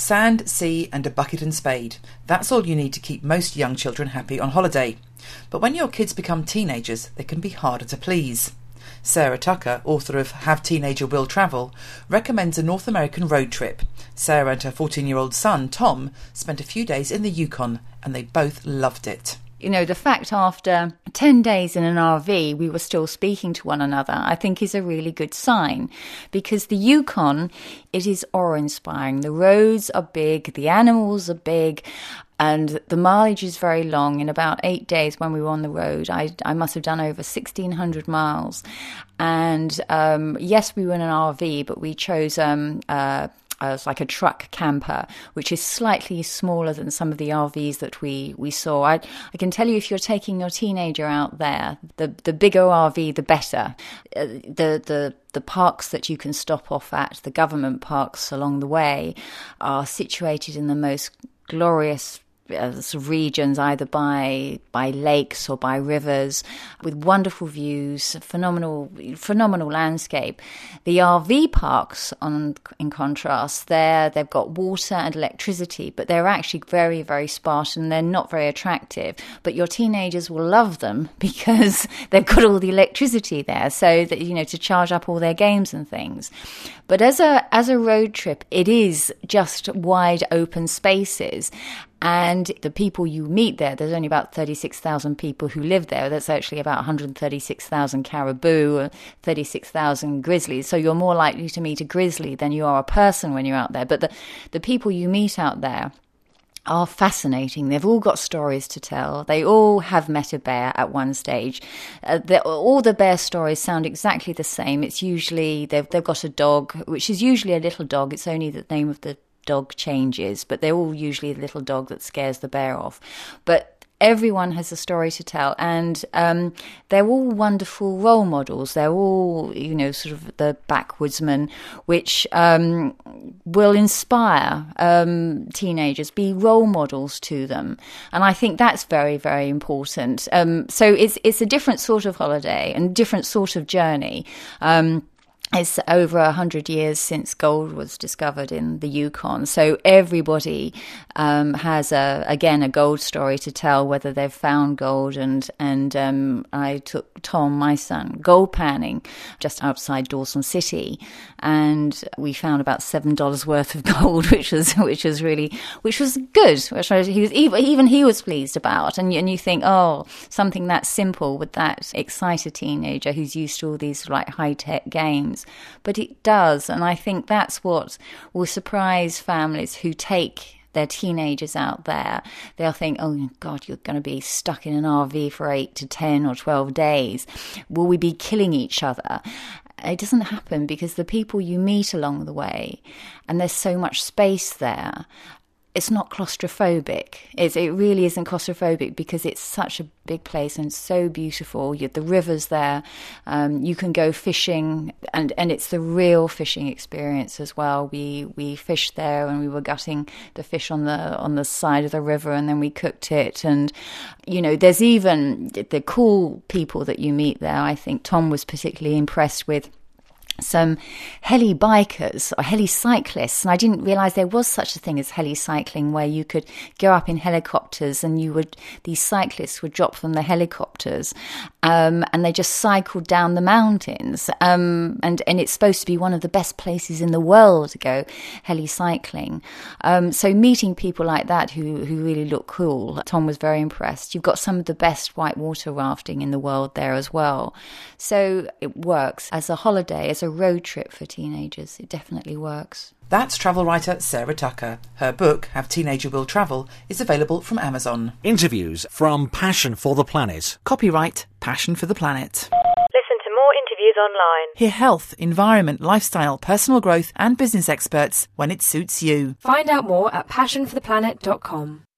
Sand, sea and a bucket and spade. That's all you need to keep most young children happy on holiday. But when your kids become teenagers, they can be harder to please. Sarah Tucker, author of Have Teenager Will Travel, recommends a North American road trip. Sarah and her 14-year-old son, Tom, spent a few days in the Yukon and they both loved it. You know, the fact after 10 days in an RV we were still speaking to one another, I think is a really good sign, because the Yukon, it is awe-inspiring. The roads are big, the animals are big, and the mileage is very long. In about 8 days when we were on the road, I must have done over 1,600 miles. And yes, we were in an RV, but we chose as like a truck camper, which is slightly smaller than some of the RVs that we saw. I can tell you, if you're taking your teenager out there, the bigger RV, the better. The parks that you can stop off at, the government parks along the way, are situated in the most glorious regions, either by lakes or by rivers, with wonderful views, phenomenal landscape. The RV parks, in contrast, they've got water and electricity, but they're actually very, very spartan. They're not very attractive, but your teenagers will love them because they've got all the electricity there, so that, you know, to charge up all their games and things. But as a road trip, it is just wide open spaces. And the people you meet there's only about 36,000 people who live there. That's actually about 136,000 caribou, 36,000 grizzlies. So you're more likely to meet a grizzly than you are a person when you're out there. But the people you meet out there are fascinating. They've all got stories to tell. They all have met a bear at one stage. All the bear stories sound exactly the same. It's usually they've got a dog, which is usually a little dog. It's only the name of the dog changes, but they're all usually a little dog that scares the bear off. But everyone has a story to tell, and they're all wonderful role models. They're all, you know, sort of the backwoodsmen, which will inspire teenagers, be role models to them. And I think that's very, very important. So it's a different sort of holiday and different sort of journey. It's over 100 years since gold was discovered in the Yukon. So everybody has a gold story to tell, whether they've found gold. And I took Tom, my son, gold panning just outside Dawson City, and we found about $7 worth of gold, which was good, which he was pleased about. And you think, oh, something that simple with that excited teenager who's used to all these like high-tech games. But it does, and I think that's what will surprise families who take their teenagers out there. They'll think, oh God, you're going to be stuck in an RV for 8 to 10 or 12 days. Will we be killing each other? It doesn't happen, because the people you meet along the way, and there's so much space there, it's not claustrophobic. It really isn't claustrophobic, because it's such a big place and so beautiful. The river's there. You can go fishing, and it's the real fishing experience as well. We fished there, and we were gutting the fish on the side of the river, and then we cooked it. And you know, there's even the cool people that you meet there. I think Tom was particularly impressed with some heli bikers or heli cyclists, and I didn't realise there was such a thing as heli cycling, where you could go up in helicopters and these cyclists would drop from the helicopters, and they just cycled down the mountains, and it's supposed to be one of the best places in the world to go heli cycling. So meeting people like that who really look cool, Tom was very impressed. You've got some of the best whitewater rafting in the world there as well. So it works as a holiday, as a road trip for teenagers. It definitely works. That's travel writer Sarah Tucker. Her book, Have Teenager Will Travel, is available from Amazon. Interviews from Passion for the Planet. Copyright Passion for the Planet. Listen to more interviews online. Hear health, environment, lifestyle, personal growth and business experts when it suits you. Find out more at passionfortheplanet.com.